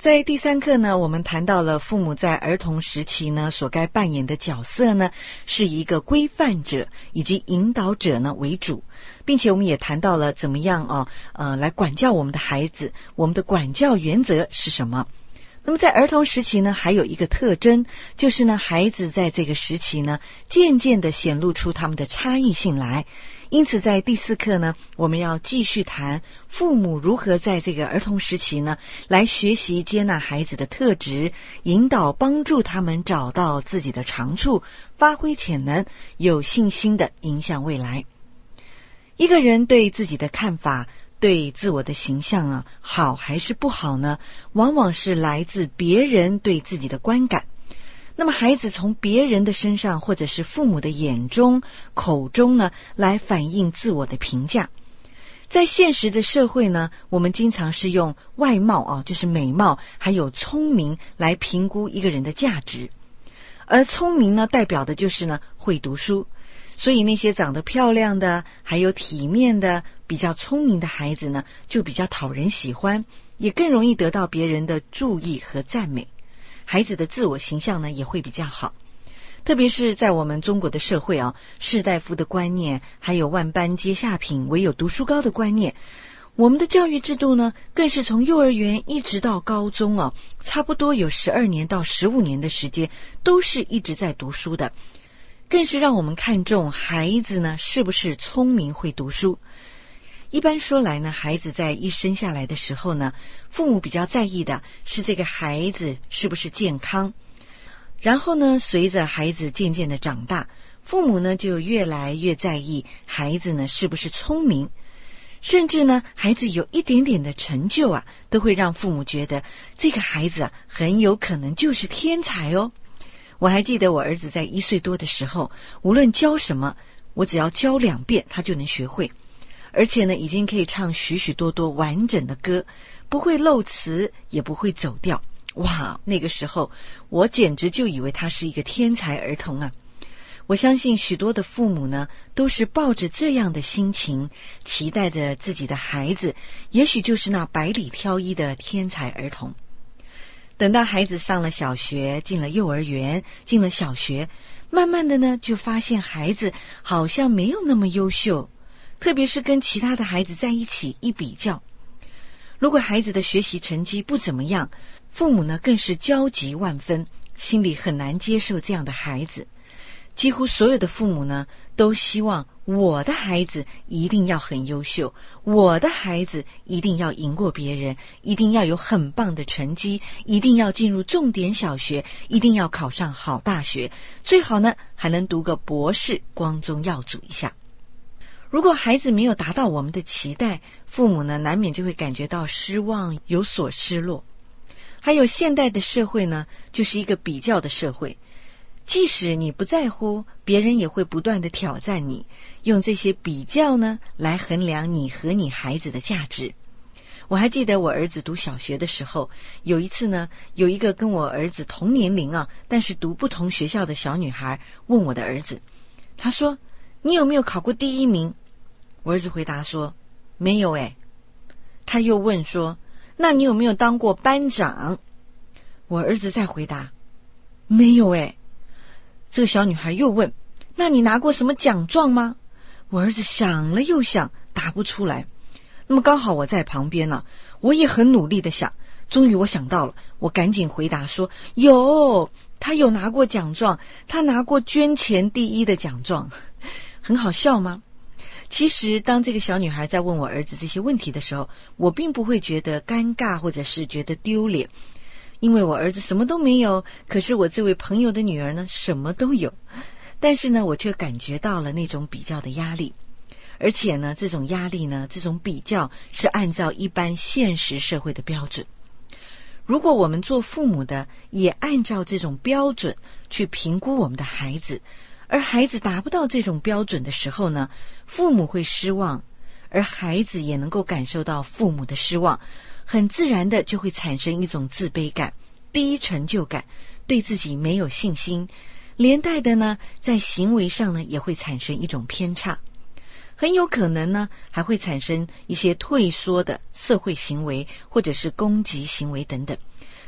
在第3课呢，我们谈到了父母在儿童时期呢所该扮演的角色呢，是以一个规范者以及引导者呢为主，并且我们也谈到了怎么样来管教我们的孩子，我们的管教原则是什么。那么在儿童时期呢，还有一个特征，就是呢，孩子在这个时期呢，渐渐地显露出他们的差异性来。因此在第4课呢，我们要继续谈父母如何在这个儿童时期呢，来学习接纳孩子的特质，引导帮助他们找到自己的长处，发挥潜能，有信心地影响未来。一个人对自己的看法，对自我的形象好还是不好呢，往往是来自别人对自己的观感。那么孩子从别人的身上或者是父母的眼中口中呢，来反映自我的评价。在现实的社会呢，我们经常是用外貌就是美貌还有聪明来评估一个人的价值。而聪明呢，代表的就是呢会读书，所以那些长得漂亮的还有体面的比较聪明的孩子呢，就比较讨人喜欢，也更容易得到别人的注意和赞美。孩子的自我形象呢也会比较好。特别是在我们中国的社会士大夫的观念，还有万般皆下品唯有读书高的观念，我们的教育制度呢更是从幼儿园一直到高中差不多有12年到15年的时间都是一直在读书的，更是让我们看重孩子呢是不是聪明会读书。一般说来呢，孩子在一生下来的时候呢，父母比较在意的是这个孩子是不是健康。然后呢，随着孩子渐渐的长大，父母呢就越来越在意孩子呢是不是聪明。甚至呢，孩子有一点点的成就都会让父母觉得这个孩子很有可能就是天才哦。我还记得我儿子在1岁多的时候，无论教什么，我只要教2遍他就能学会。而且呢，已经可以唱许许多多完整的歌，不会漏词，也不会走调。哇，那个时候我简直就以为他是一个天才儿童啊！我相信许多的父母呢，都是抱着这样的心情，期待着自己的孩子，也许就是那百里挑一的天才儿童。等到孩子上了小学，进了幼儿园，进了小学，慢慢的呢，就发现孩子好像没有那么优秀。特别是跟其他的孩子在一起一比较，如果孩子的学习成绩不怎么样，父母呢更是焦急万分，心里很难接受这样的孩子。几乎所有的父母呢都希望我的孩子一定要很优秀，我的孩子一定要赢过别人，一定要有很棒的成绩，一定要进入重点小学，一定要考上好大学，最好呢还能读个博士，光宗耀祖一下。如果孩子没有达到我们的期待，父母呢难免就会感觉到失望，有所失落。还有现代的社会呢，就是一个比较的社会，即使你不在乎，别人也会不断的挑战你，用这些比较呢来衡量你和你孩子的价值。我还记得我儿子读小学的时候，有一次呢，有一个跟我儿子同年龄但是读不同学校的小女孩问我的儿子，他说：“你有没有考过第1名？”我儿子回答说：“没有诶。”他又问说：“那你有没有当过班长？”我儿子再回答：“没有诶。”这个小女孩又问：“那你拿过什么奖状吗？”我儿子想了又想，答不出来。那么刚好我在旁边呢，我也很努力的想，终于我想到了，我赶紧回答说：“有，他有拿过奖状，他拿过捐钱第1的奖状。”很好笑吗？其实当这个小女孩在问我儿子这些问题的时候，我并不会觉得尴尬或者是觉得丢脸，因为我儿子什么都没有，可是我这位朋友的女儿呢什么都有。但是呢，我却感觉到了那种比较的压力，而且呢，这种压力呢，这种比较是按照一般现实社会的标准。如果我们做父母的也按照这种标准去评估我们的孩子，而孩子达不到这种标准的时候呢，父母会失望，而孩子也能够感受到父母的失望，很自然的就会产生一种自卑感、低成就感，对自己没有信心，连带的呢，在行为上呢也会产生一种偏差，很有可能呢还会产生一些退缩的社会行为或者是攻击行为等等。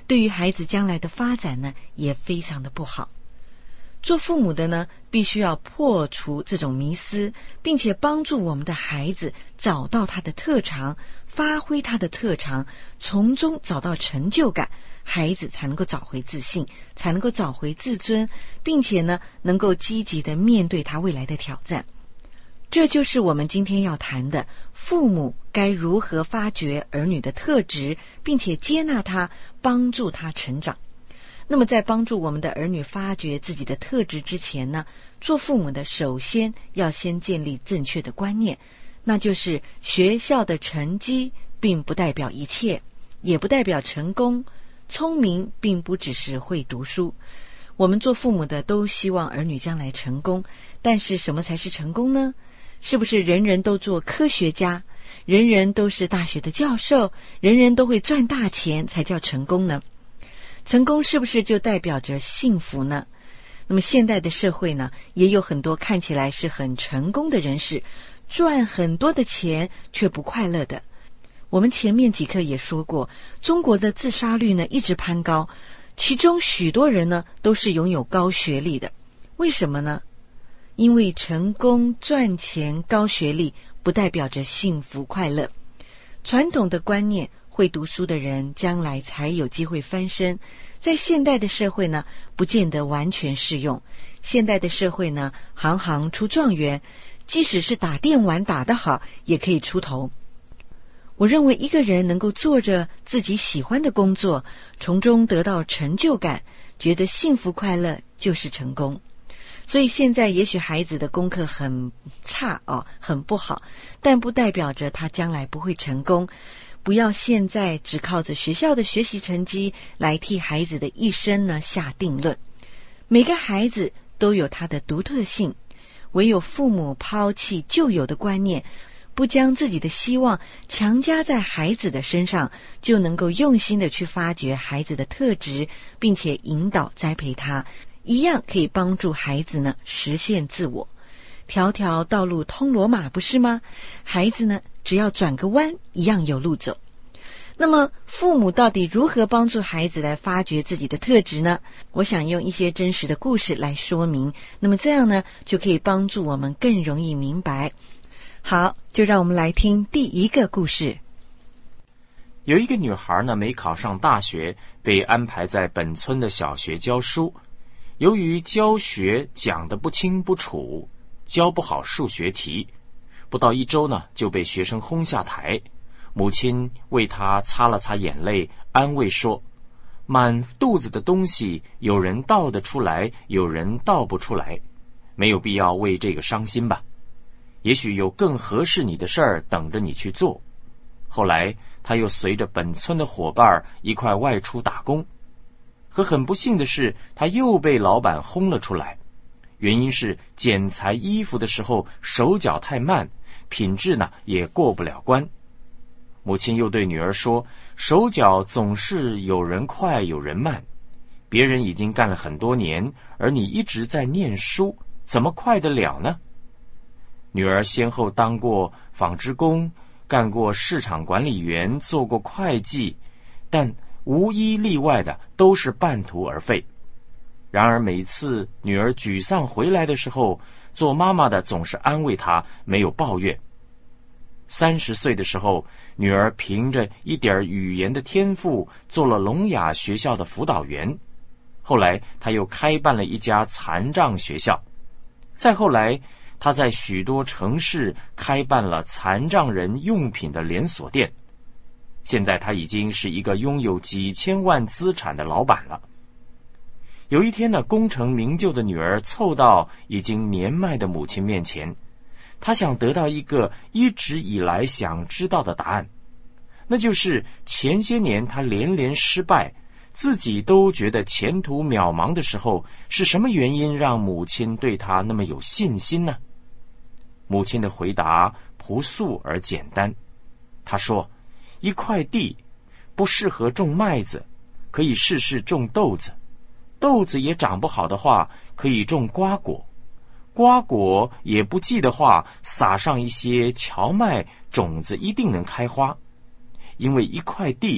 对于孩子将来的发展呢，也非常的不好。做父母的呢，必须要破除这种迷思，并且帮助我们的孩子找到他的特长，发挥他的特长，从中找到成就感，孩子才能够找回自信，才能够找回自尊，并且呢，能够积极的面对他未来的挑战。这就是我们今天要谈的，父母该如何发掘儿女的特质，并且接纳他，帮助他成长。那么在帮助我们的儿女发掘自己的特质之前呢，做父母的首先要先建立正确的观念，那就是学校的成绩并不代表一切，也不代表成功，聪明并不只是会读书。我们做父母的都希望儿女将来成功，但是什么才是成功呢？是不是人人都做科学家，人人都是大学的教授，人人都会赚大钱才叫成功呢？成功是不是就代表着幸福呢？那么现代的社会呢，也有很多看起来是很成功的人士，赚很多的钱却不快乐的。我们前面几课也说过，中国的自杀率呢一直攀高，其中许多人呢都是拥有高学历的。为什么呢？因为成功、赚钱、高学历不代表着幸福快乐。传统的观念，会读书的人将来才有机会翻身，在现代的社会呢，不见得完全适用。现代的社会呢，行行出状元，即使是打电玩打得好，也可以出头。我认为一个人能够做着自己喜欢的工作，从中得到成就感，觉得幸福快乐，就是成功。所以现在也许孩子的功课很差很不好，但不代表着他将来不会成功。不要现在只靠着学校的学习成绩来替孩子的一生呢下定论。每个孩子都有他的独特性，唯有父母抛弃旧有的观念，不将自己的希望强加在孩子的身上，就能够用心的去发掘孩子的特质，并且引导栽培他，一样可以帮助孩子呢实现自我。条条道路通罗马，不是吗？孩子呢只要转个弯，一样有路走。那么父母到底如何帮助孩子来发掘自己的特质呢？我想用一些真实的故事来说明，那么这样呢就可以帮助我们更容易明白。好，就让我们来听第一个故事。 有一个女孩呢，没考上大学，被安排在本村的小学教书。由于教学讲得不清不楚，教不好数学题，不到1周呢，就被学生轰下台。母亲为她擦了擦眼泪，安慰说：满肚子的东西，有人倒得出来，有人倒不出来，没有必要为这个伤心吧。也许有更合适你的事儿等着你去做。后来他又随着本村的伙伴一块外出打工，可很不幸的是，他又被老板轰了出来。原因是剪裁衣服的时候手脚太慢，品质呢也过不了关。母亲又对女儿说，手脚总是有人快有人慢，别人已经干了很多年，而你一直在念书，怎么快得了呢？女儿先后当过纺织工，干过市场管理员，做过会计，但无一例外的都是半途而废。然而每次女儿沮丧回来的时候，做妈妈的总是安慰她，没有抱怨。30岁的时候，女儿凭着一点语言的天赋做了聋哑学校的辅导员，后来她又开办了一家残障学校，再后来她在许多城市开办了残障人用品的连锁店。现在她已经是一个拥有几千万资产的老板了。有一天呢，功成名就的女儿凑到已经年迈的母亲面前，她想得到一个一直以来想知道的答案，那就是前些年她连连失败，自己都觉得前途渺茫的时候，是什么原因让母亲对她那么有信心呢？母亲的回答朴素而简单，她说，一块地不适合种麦子，可以试试种豆子，豆子也长不好的话，可以种瓜果，瓜果也不济的话，撒上一些荞麦种子，一定能开花。因为一块地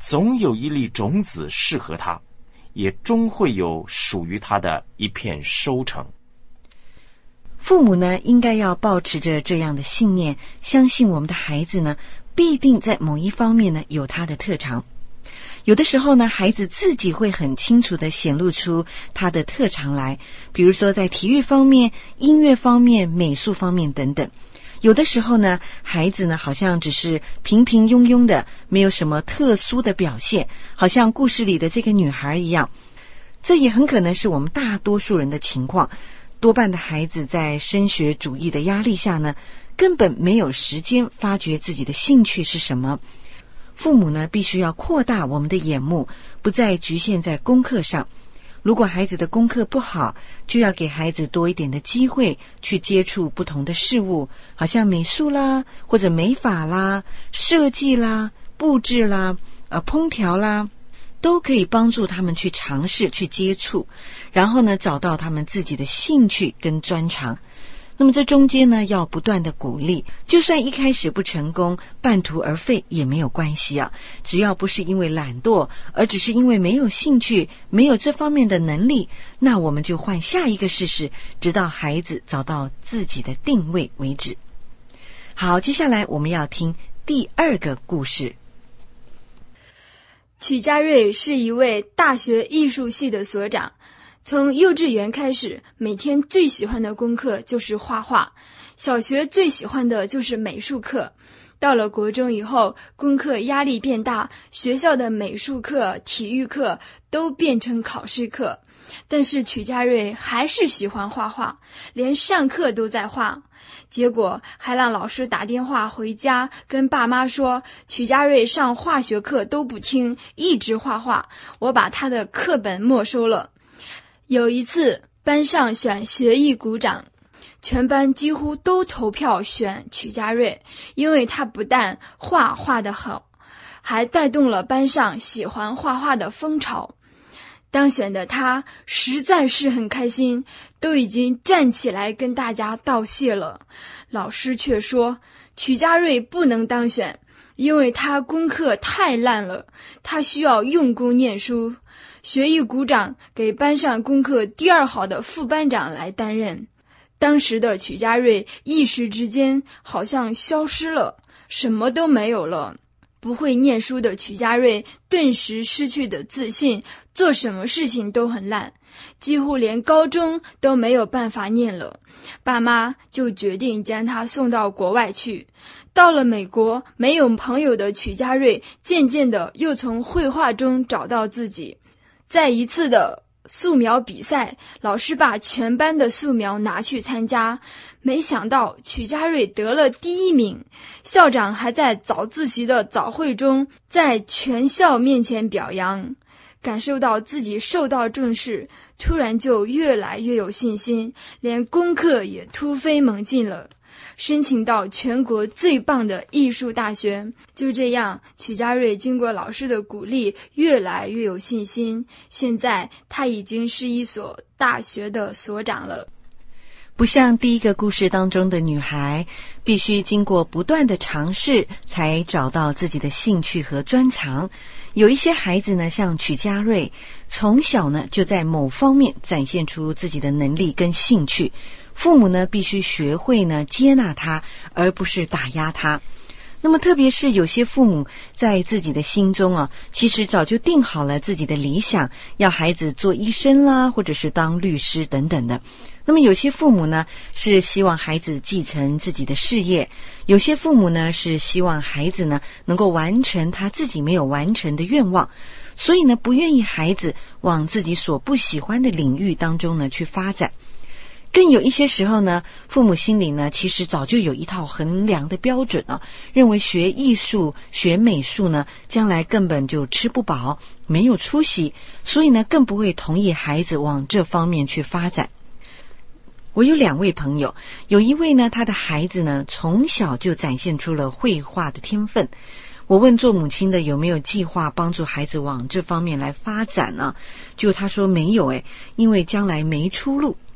总有一粒种子适合他，也终会有属于他的一片收成。 父母呢，应该要抱持着这样的信念，相信我们的孩子呢，必定在某一方面呢有他的特长。有的时候呢，孩子自己会很清楚地显露出他的特长来，比如说在体育方面、音乐方面、美术方面等等。有的时候呢，孩子呢好像只是平平庸庸的，没有什么特殊的表现，好像故事里的这个女孩一样。这也很可能是我们大多数人的情况。多半的孩子在升学主义的压力下呢，根本没有时间发掘自己的兴趣是什么。父母呢，必须要扩大我们的眼目，不再局限在功课上。如果孩子的功课不好，就要给孩子多一点的机会去接触不同的事物，好像美术啦，或者美发啦、设计啦、布置啦、烹调啦，都可以帮助他们去尝试、去接触，然后呢，找到他们自己的兴趣跟专长。那么这中间呢，要不断的鼓励，就算一开始不成功，半途而废也没有关系啊。只要不是因为懒惰，而只是因为没有兴趣、没有这方面的能力，那我们就换下一个试试，直到孩子找到自己的定位为止。好，接下来我们要听第二个故事。 曲家瑞是一位大学艺术系的所长，从幼稚园开始，每天最喜欢的功课就是画画，小学最喜欢的就是美术课。到了国中以后，功课压力变大，学校的美术课、体育课都变成考试课。但是曲家瑞还是喜欢画画，连上课都在画。结果还让老师打电话回家跟爸妈说，曲家瑞上化学课都不听，一直画画，我把他的课本没收了。有一次班上选学艺股长，全班几乎都投票选曲家瑞，因为他不但画得好，还带动了班上喜欢画画的风潮。当选的他实在是很开心，都已经站起来跟大家道谢了。老师却说曲家瑞不能当选，因为他功课太烂了，他需要用功念书。学艺股长给班上功课第二好的副班长来担任。当时的曲家瑞一时之间好像消失了，什么都没有了。不会念书的曲家瑞顿时失去的自信，做什么事情都很烂，几乎连高中都没有办法念了。爸妈就决定将他送到国外去。到了美国，没有朋友的曲家瑞渐渐的又从绘画中找到自己。在一次的素描比赛，老师把全班的素描拿去参加，没想到曲家瑞得了第1名。校长还在早自习的早会中在全校面前表扬。感受到自己受到重视，突然就越来越有信心，连功课也突飞猛进了，申请到全国最棒的艺术大学。就这样，曲家瑞经过老师的鼓励，越来越有信心。现在他已经是一所大学的所长了。 不像第一个故事当中的女孩，必须经过不断的尝试才找到自己的兴趣和专长。有一些孩子呢，像曲家瑞，从小呢就在某方面展现出自己的能力跟兴趣，父母呢必须学会呢接纳他，而不是打压他。那么特别是有些父母在自己的心中啊，其实早就定好了自己的理想，要孩子做医生啦，或者是当律师等等的。那么有些父母呢是希望孩子继承自己的事业，有些父母呢是希望孩子呢能够完成他自己没有完成的愿望，所以呢不愿意孩子往自己所不喜欢的领域当中呢去发展。更有一些时候呢，父母心里呢其实早就有一套衡量的标准啊，认为学艺术、学美术呢将来根本就吃不饱，没有出息，所以呢更不会同意孩子往这方面去发展。我有2位朋友，有一位呢，他的孩子呢从小就展现出了绘画的天分。我问做母亲的有没有计划帮助孩子往这方面来发展呢？就他说没有因为将来没出路。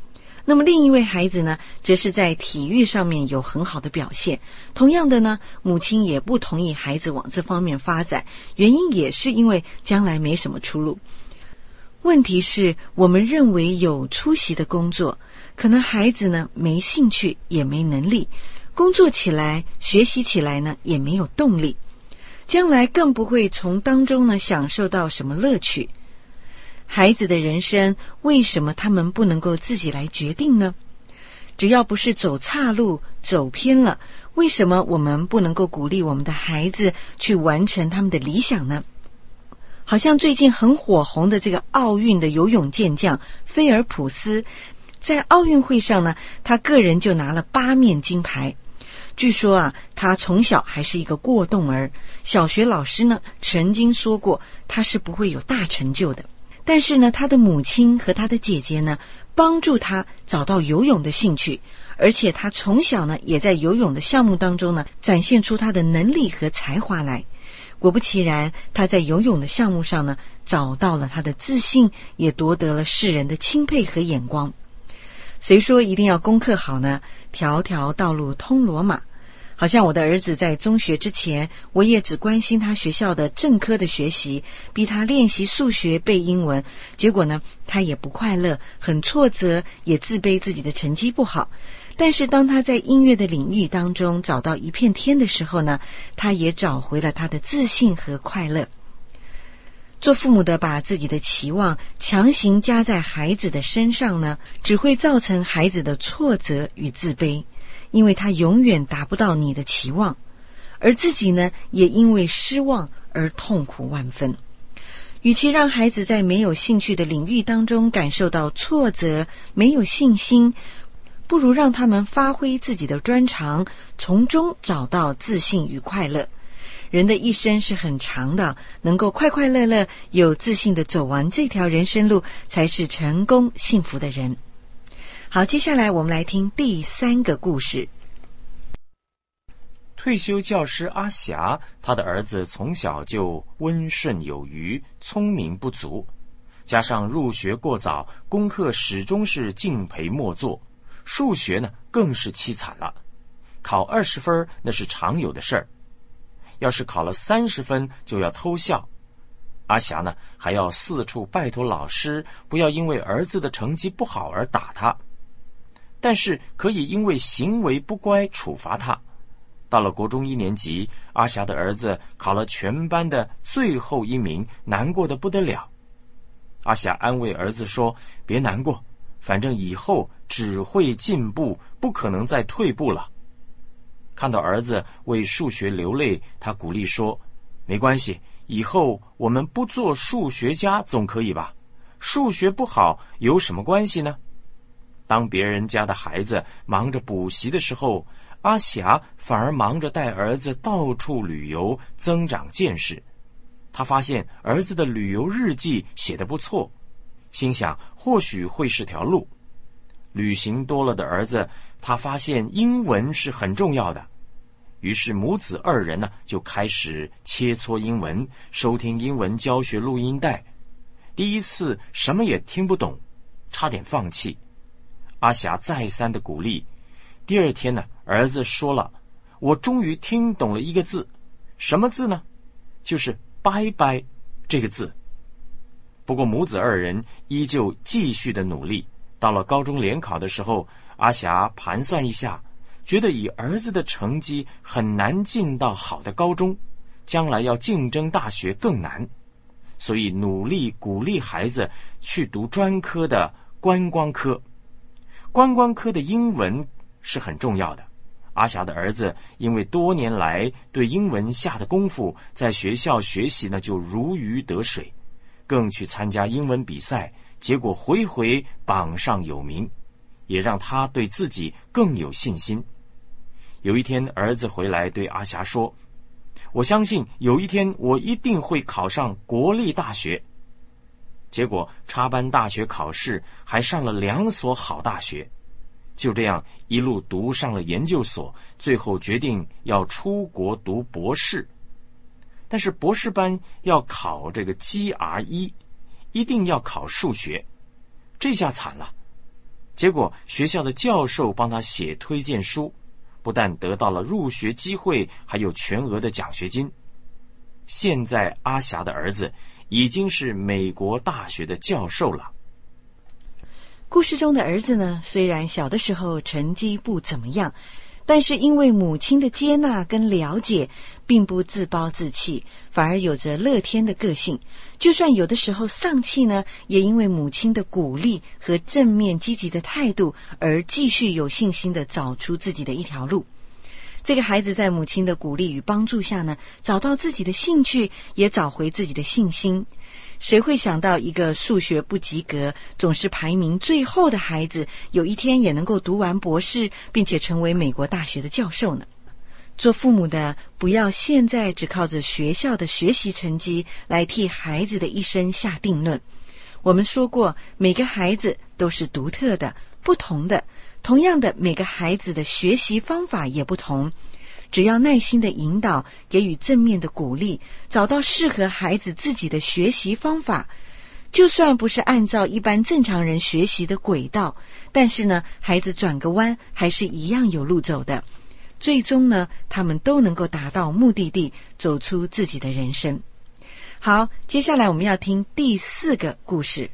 那么另一位孩子呢，则是在体育上面有很好的表现。同样的呢，母亲也不同意孩子往这方面发展，原因也是因为将来没什么出路。问题是，我们认为有出息的工作，可能孩子呢没兴趣也没能力，工作起来学习起来呢也没有动力，将来更不会从当中呢享受到什么乐趣。孩子的人生，为什么他们不能够自己来决定呢？只要不是走岔路走偏了，为什么我们不能够鼓励我们的孩子去完成他们的理想呢？好像最近很火红的这个奥运的游泳健将菲尔普斯，在奥运会上呢，他个人就拿了8面金牌。据说啊，他从小还是一个过动儿，小学老师呢曾经说过他是不会有大成就的。但是呢，他的母亲和他的姐姐呢，帮助他找到游泳的兴趣，而且他从小呢，也在游泳的项目当中呢，展现出他的能力和才华来。果不其然，他在游泳的项目上呢，找到了他的自信，也夺得了世人的钦佩和眼光。谁说一定要功课好呢？条条道路通罗马。好像我的儿子在中学之前，我也只关心他学校的正科的学习，逼他练习数学背英文，结果呢，他也不快乐，很挫折，也自卑自己的成绩不好。但是当他在音乐的领域当中找到一片天的时候呢，他也找回了他的自信和快乐。做父母的把自己的期望强行加在孩子的身上呢，只会造成孩子的挫折与自卑，因为他永远达不到你的期望，而自己呢，也因为失望而痛苦万分。与其让孩子在没有兴趣的领域当中感受到挫折，没有信心，不如让他们发挥自己的专长，从中找到自信与快乐。人的一生是很长的，能够快快乐乐、有自信地走完这条人生路，才是成功幸福的人。好，接下来我们来听第3个故事。 退休教师阿霞，他的儿子从小就温顺有余，聪明不足，加上入学过早，功课始终是敬陪末座，数学呢更是凄惨了，考20分那是常有的事儿，要是考了30分就要偷笑。阿霞呢还要四处拜托老师不要因为儿子的成绩不好而打他，但是可以因为行为不乖处罚他。到了国中1年级，阿霞的儿子考了全班的最后1名，难过得不得了。阿霞安慰儿子说，别难过，反正以后只会进步，不可能再退步了。看到儿子为数学流泪，他鼓励说，没关系，以后我们不做数学家总可以吧？数学不好有什么关系呢？当别人家的孩子忙着补习的时候，阿霞反而忙着带儿子到处旅游，增长见识。他发现儿子的旅游日记写得不错，心想或许会是条路。旅行多了的儿子，他发现英文是很重要的，于是母子2人呢就开始切磋英文，收听英文教学录音带。第一次什么也听不懂，差点放弃。阿霞再三的鼓励。第2天呢，儿子说了，我终于听懂了一个字。什么字呢？就是拜拜这个字。不过母子2人依旧继续的努力。到了高中联考的时候，阿霞盘算一下，觉得以儿子的成绩很难进到好的高中，将来要竞争大学更难，所以努力鼓励孩子去读专科的观光科。观光科的英文是很重要的。阿霞的儿子因为多年来对英文下的功夫，在学校学习呢就如鱼得水，更去参加英文比赛，结果回回榜上有名，也让他对自己更有信心。有一天儿子回来对阿霞说，我相信有一天我一定会考上国立大学。结果插班大学考试还上了2所好大学，就这样一路读上了研究所，最后决定要出国读博士。但是博士班要考这个 GRE， 一定要考数学，这下惨了。 结果学校的教授帮他写推荐书，不但得到了入学机会，还有全额的奖学金。现在阿霞的儿子已经是美国大学的教授了。 故事中的儿子呢，虽然小的时候成绩不怎么样，但是因为母亲的接纳跟了解，并不自暴自弃，反而有着乐天的个性。就算有的时候丧气呢，也因为母亲的鼓励和正面积极的态度，而继续有信心地找出自己的一条路。这个孩子在母亲的鼓励与帮助下呢，找到自己的兴趣，也找回自己的信心。谁会想到一个数学不及格，总是排名最后的孩子，有一天也能够读完博士，并且成为美国大学的教授呢？做父母的，不要现在只靠着学校的学习成绩来替孩子的一生下定论。我们说过，每个孩子都是独特的、不同的，同样的，每个孩子的学习方法也不同。只要耐心的引导，给予正面的鼓励，找到适合孩子自己的学习方法，就算不是按照一般正常人学习的轨道，但是呢，孩子转个弯还是一样有路走的。最终呢，他们都能够达到目的地，走出自己的人生。好，接下来我们要听第4个故事。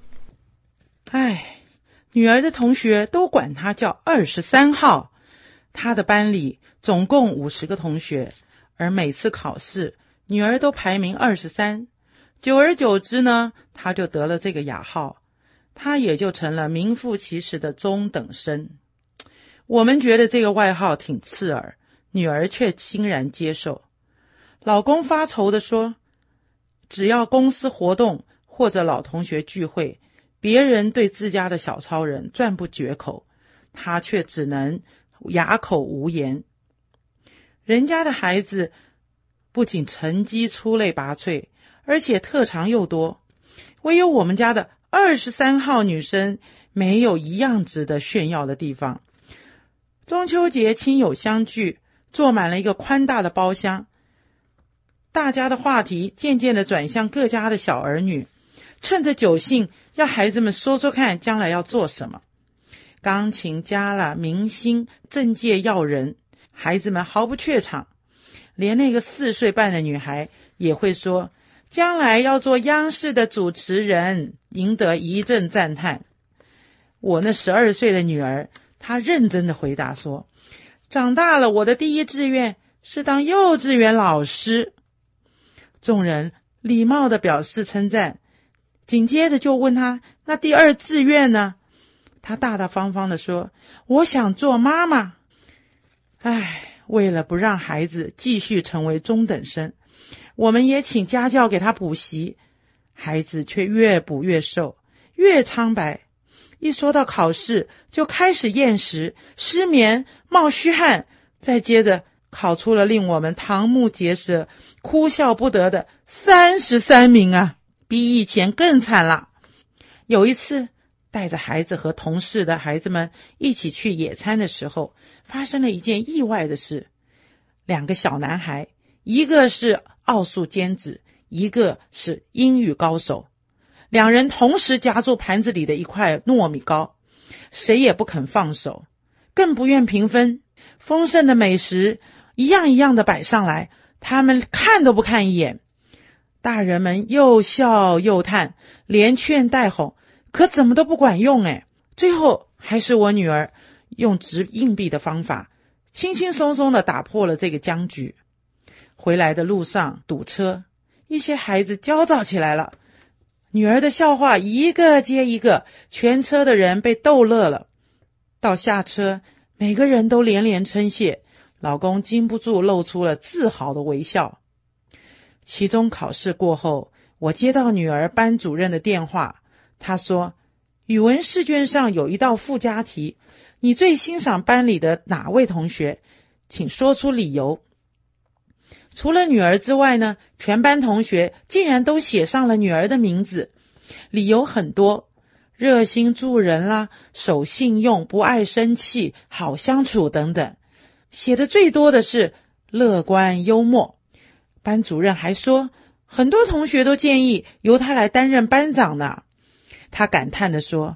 女儿的同学都管她叫23号。她的班里总共50个同学，而每次考试，女儿都排名23。久而久之呢，她就得了这个雅号，她也就成了名副其实的中等生。我们觉得这个外号挺刺耳，女儿却欣然接受。老公发愁地说，只要公司活动或者老同学聚会，别人对自家的小超人赞不绝口，他却只能哑口无言。人家的孩子不仅成绩出类拔萃，而且特长又多，唯有我们家的23号女生没有一样值得炫耀的地方。中秋节亲友相聚，坐满了一个宽大的包厢，大家的话题渐渐地转向各家的小儿女，趁着酒兴，要孩子们说说看将来要做什么。钢琴家啦，明星、政界要人，孩子们毫不怯场。连那个4岁半的女孩也会说，将来要做央视的主持人，赢得一阵赞叹。我那12岁的女儿，她认真地回答说，长大了我的第一志愿是当幼稚园老师。众人礼貌地表示称赞，紧接着就问她，那第2志愿呢？她大大方方地说，我想做妈妈。为了不让孩子继续成为中等生，我们也请家教给他补习，孩子却越补越瘦，越苍白。一说到考试，就开始厌食、失眠、冒虚汗，再接着考出了令我们瞠目结舌、哭笑不得的33名啊，比以前更惨了。有一次，带着孩子和同事的孩子们一起去野餐的时候，发生了一件意外的事。2个小男孩，一个是奥数尖子，一个是英语高手。2人同时夹住盘子里的一块糯米糕，谁也不肯放手，更不愿平分。丰盛的美食一样一样的摆上来，他们看都不看一眼。大人们又笑又叹，连劝带哄，可怎么都不管用。最后还是我女儿用掷硬币的方法，轻轻松松地打破了这个僵局。回来的路上堵车，一些孩子焦躁起来了。女儿的笑话一个接一个，全车的人被逗乐了。到下车，每个人都连连称谢，老公禁不住露出了自豪的微笑。期中考试过后，我接到女儿班主任的电话，她说，语文试卷上有一道附加题，你最欣赏班里的哪位同学？请说出理由。除了女儿之外呢，全班同学竟然都写上了女儿的名字，理由很多，热心助人啦，守信用，不爱生气，好相处等等。写的最多的是乐观幽默。班主任还说，很多同学都建议由他来担任班长呢。他感叹地说，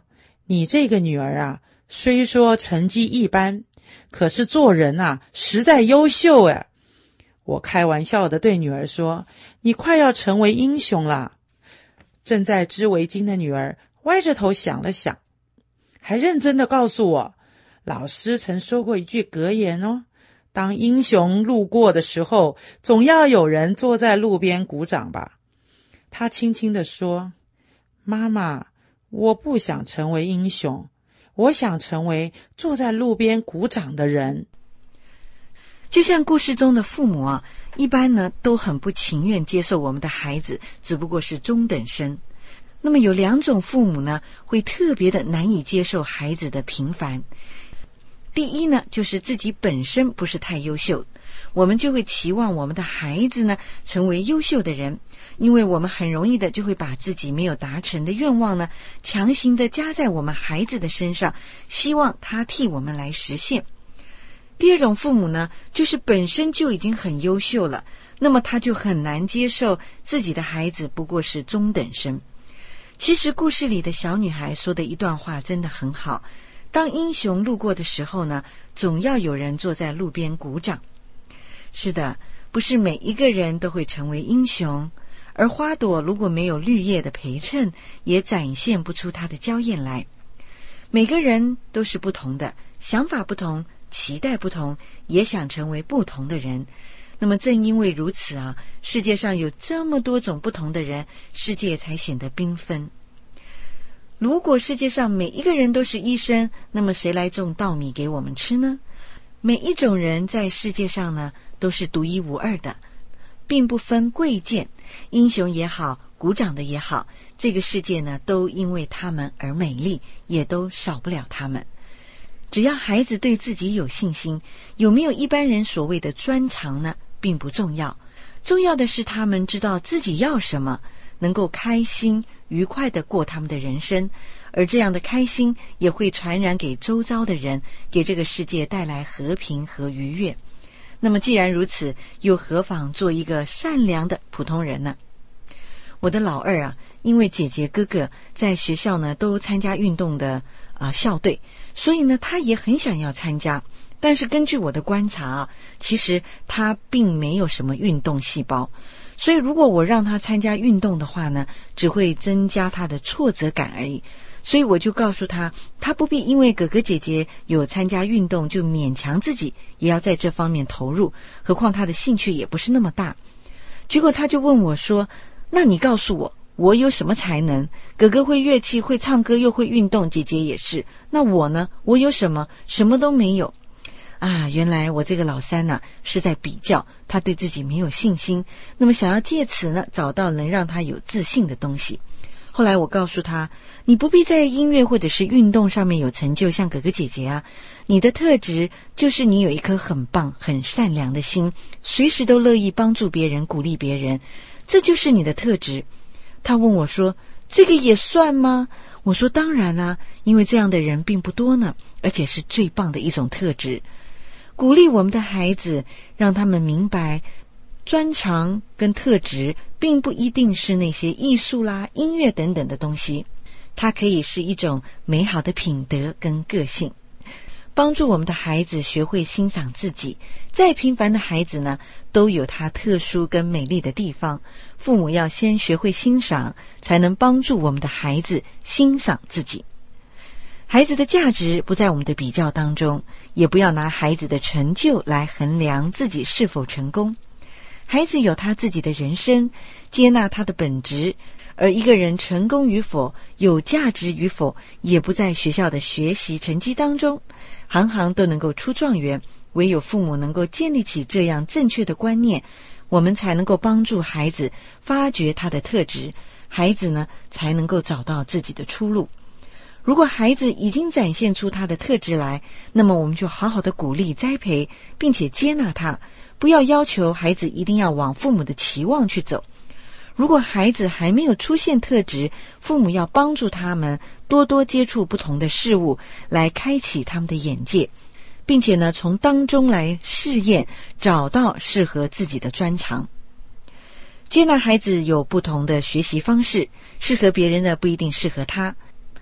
你这个女儿啊，虽说成绩一般，可是做人啊，实在优秀哎。我开玩笑地对女儿说，你快要成为英雄啦。正在织围巾的女儿歪着头想了想，还认真地告诉我，老师曾说过一句格言哦，当英雄路过的时候，总要有人坐在路边鼓掌吧。她轻轻地说，妈妈，我不想成为英雄，我想成为坐在路边鼓掌的人。 就像故事中的父母啊，一般呢都很不情愿接受我们的孩子只不过是中等生。那么有2种父母呢，会特别的难以接受孩子的平凡。第一呢，就是自己本身不是太优秀，我们就会期望我们的孩子呢成为优秀的人，因为我们很容易的就会把自己没有达成的愿望呢强行的加在我们孩子的身上，希望他替我们来实现。第2种父母呢，就是本身就已经很优秀了，那么他就很难接受自己的孩子不过是中等生。其实故事里的小女孩说的一段话真的很好，当英雄路过的时候呢，总要有人坐在路边鼓掌。是的，不是每一个人都会成为英雄，而花朵如果没有绿叶的陪衬，也展现不出它的娇艳来。每个人都是不同的，想法不同，期待不同，也想成为不同的人。那么正因为如此啊，世界上有这么多种不同的人，世界才显得缤纷。如果世界上每一个人都是医生，那么谁来种稻米给我们吃呢？每一种人在世界上呢，都是独一无二的，并不分贵贱，英雄也好，鼓掌的也好，这个世界呢，都因为他们而美丽，也都少不了他们。只要孩子对自己有信心，有没有一般人所谓的专长呢，并不重要，重要的是他们知道自己要什么，能够开心愉快地过他们的人生，而这样的开心也会传染给周遭的人，给这个世界带来和平和愉悦。那么既然如此，又何妨做一个善良的普通人呢？我的老2啊，因为姐姐哥哥在学校呢都参加运动的校队，所以呢他也很想要参加。但是根据我的观察啊，其实他并没有什么运动细胞，所以如果我让他参加运动的话呢，只会增加他的挫折感而已。所以我就告诉他，他不必因为哥哥姐姐有参加运动就勉强自己也要在这方面投入，何况他的兴趣也不是那么大。结果他就问我说，那你告诉我，我有什么才能？哥哥会乐器，会唱歌，又会运动，姐姐也是，那我呢？我有什么？什么都没有啊！原来我这个老3呢，是在比较，他对自己没有信心，那么想要借此呢找到能让他有自信的东西。后来我告诉他，你不必在音乐或者是运动上面有成就，像哥哥姐姐啊，你的特质就是你有一颗很棒很善良的心，随时都乐意帮助别人，鼓励别人，这就是你的特质。他问我说，这个也算吗？我说当然啊，因为这样的人并不多呢，而且是最棒的一种特质。鼓励我们的孩子，让他们明白专长跟特质并不一定是那些艺术啦、音乐等等的东西，它可以是一种美好的品德跟个性，帮助我们的孩子学会欣赏自己。再平凡的孩子呢，都有他特殊跟美丽的地方，父母要先学会欣赏，才能帮助我们的孩子欣赏自己。孩子的价值不在我们的比较当中，也不要拿孩子的成就来衡量自己是否成功。孩子有他自己的人生，接纳他的本质，而一个人成功与否，有价值与否，也不在学校的学习成绩当中。行行都能够出状元，唯有父母能够建立起这样正确的观念，我们才能够帮助孩子发掘他的特质，孩子呢才能够找到自己的出路。如果孩子已经展现出他的特质来，那么我们就好好的鼓励栽培，并且接纳他，不要要求孩子一定要往父母的期望去走。如果孩子还没有出现特质，父母要帮助他们多多接触不同的事物，来开启他们的眼界，并且呢，从当中来试验，找到适合自己的专长。接纳孩子有不同的学习方式，适合别人的不一定适合他。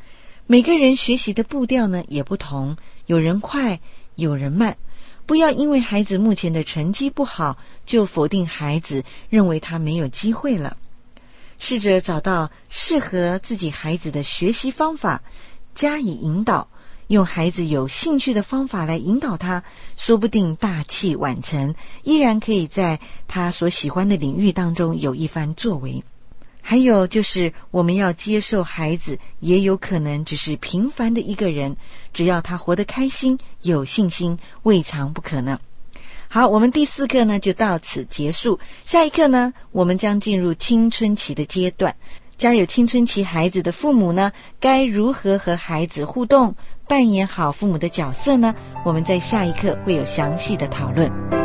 每个人学习的步调呢也不同，有人快，有人慢。不要因为孩子目前的成绩不好，就否定孩子，认为他没有机会了。试着找到适合自己孩子的学习方法，加以引导，用孩子有兴趣的方法来引导他，说不定大器晚成，依然可以在他所喜欢的领域当中有一番作为。还有就是我们要接受孩子也有可能只是平凡的一个人，只要他活得开心，有信心，未尝不可呢。好，我们第4课呢就到此结束。下一课呢，我们将进入青春期的阶段。家有青春期孩子的父母呢，该如何和孩子互动，扮演好父母的角色呢？我们在下一课会有详细的讨论。